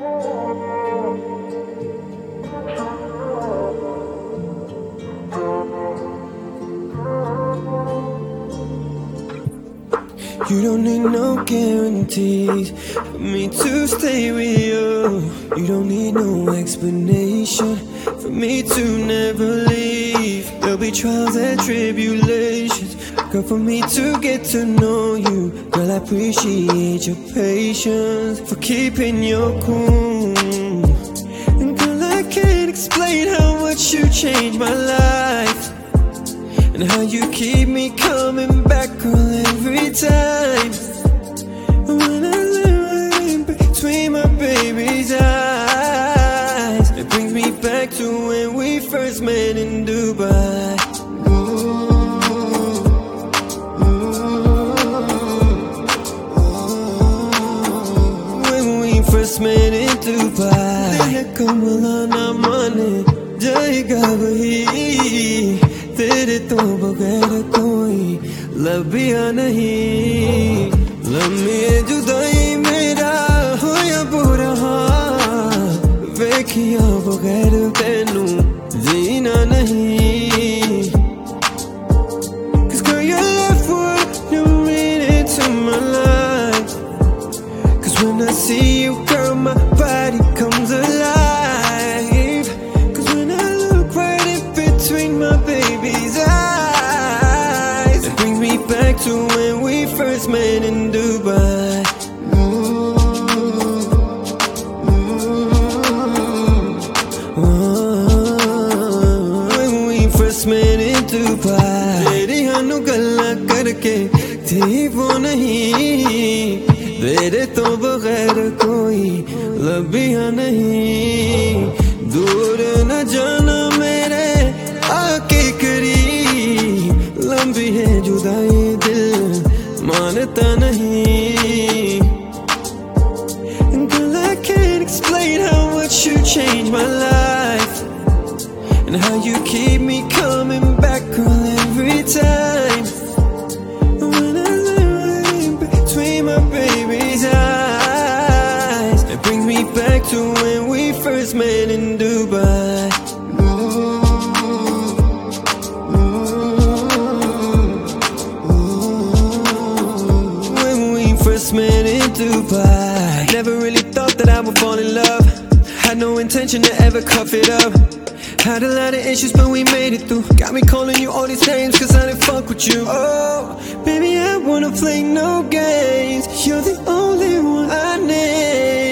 You don't need no guarantees for me to stay with you. You don't need no explanation for me to never leave. There'll be trials and tribulations, girl, for me to get to know you. Girl, I appreciate your patience for keeping your cool. And girl, I can't explain how much you changed my life, and how you keep me coming back, girl, every time. When I look between my baby's eyes, it brings me back to when we first met in Dubai. When we first met in Dubai, como na mane jayega wahi, तेरे तो बगैर कोई लबिया नहीं. लम्हे जुदाई मेरा हो या बुरा हाल, वेखिया बगैर तेनू जीना नहीं. Cause girl, your left what you mean it to my life. Cause when I see you, girl, my body comes alive. Cause when I look right in between my baby's eyes, it brings me back to when we first met in Dubai. When we first met in Dubai, तेरी हानू गल्ला करके थी वो नहीं, तेरे तो बगैर कोई लबिया नहीं. दूर न जाना मेरे आके करीब, लंबी है जुदाई दिल मानता नहीं. Girl, I can't explain how much you changed my life, and how you keep me coming back, girl, every time. When I look between my baby's eyes, it brings me back to when we first met in Dubai. When we first met in Dubai, never really thought that I would fall in love. Had no intention to ever cuff it up. Had a lot of issues, but we made it through. Got me calling you all these names, cause I didn't fuck with you. Oh, baby, I wanna play no games. You're the only one I need.